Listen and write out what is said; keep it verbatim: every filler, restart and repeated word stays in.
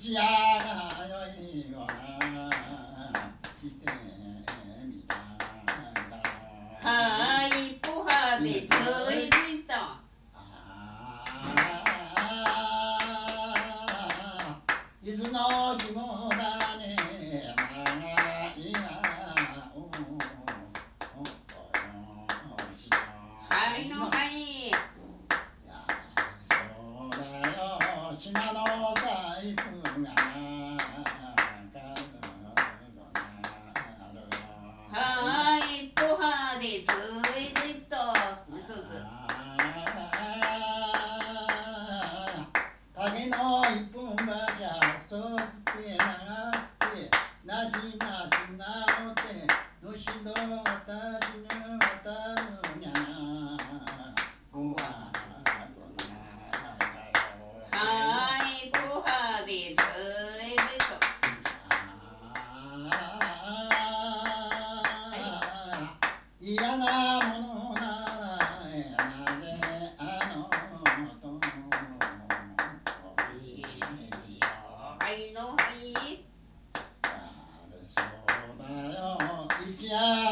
一夜がよいわしてみただはいポハでついついた伊豆の肝だね長いがおおしはいのはいそうだよ島の財布がはいポハでついついたそうそう影の一本がじゃ細くて長くてなしなしなおてのしど私の渡るにゃごははいポハでついついた嫌なものならなぜあのとはいのはいそうだよ一夜